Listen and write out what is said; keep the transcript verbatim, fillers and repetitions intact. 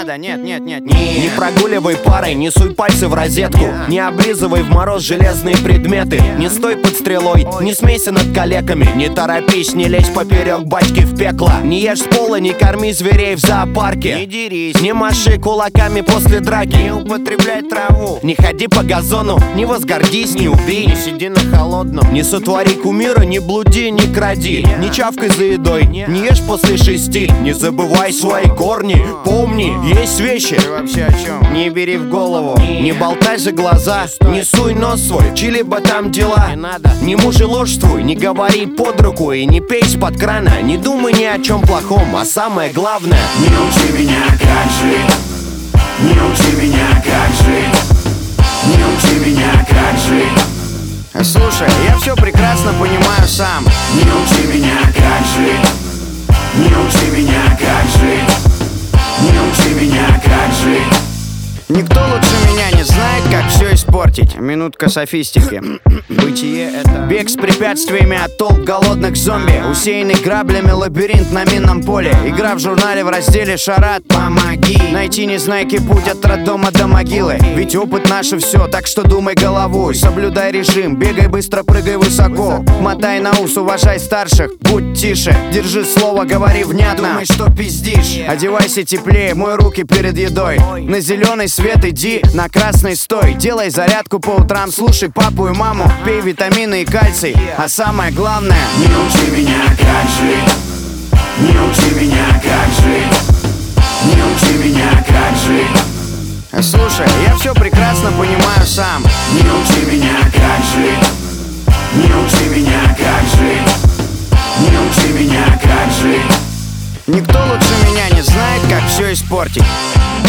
надо, нет, нет, нет, нет. Не прогуливай парой, не суй пальцы в розетку. Нет. Не облизывай в мороз железные предметы. Нет. Не стой под стрелой, Ой. не смейся над калеками. Не торопись, не лезь поперек бачки в пекло. Не ешь с пола, не корми зверей в зоопарке. не дерись, Не маши кулаками после драки. не употребляй траву, Не ходи по газону, не возгордись, не убей. не сиди на холодном, Не сотвори кумира, не блуди, не кради. Не чавкай за едой, не ешь после шести. Не забывай свои корни, помни, есть вещи. ты вообще о чем? Не бери в голову, не болтай за глаза. Не суй нос свой, чьи-либо там дела. Не надо. Не мужеложствуй, не говори под руку и не пей из-под крана. Не думай ни о чем плохом, а самое главное: не учи меня, как жить. Не учи меня, как жить. Не учи меня, как жить. Слушай, я все прекрасно понимаю сам. Не учи меня, как жить. Не учи меня, как жить. Не учи меня, как жить. Никто лучше меня не знает, как все испортить. Минутка софистики. Бытие — это бег с препятствиями от толп голодных зомби, усеянный граблями лабиринт на минном поле. Игра в журнале в разделе «Шарат». Помоги найти незнайки путь от роддома до могилы. Ведь опыт наше все, так что думай головой. Соблюдай режим, бегай быстро, прыгай высоко. Мотай на ус, уважай старших, будь тише. Держи слово, говори внятно. Думай, что пиздишь. Одевайся теплее, мой руки перед едой. На зеленый свет иди, на красный стой. Делай зарядку по утрам, слушай папу и маму. Пей витамины и кальций, а самое главное: не учи меня, как жить. Не учи меня, как жить. Не учи меня, как жить. слушай, я все прекрасно понимаю сам. Не учи меня, как жить. Не учи меня, как жить. Не учи меня, как жить. Никто лучше меня не знает, как все испортить.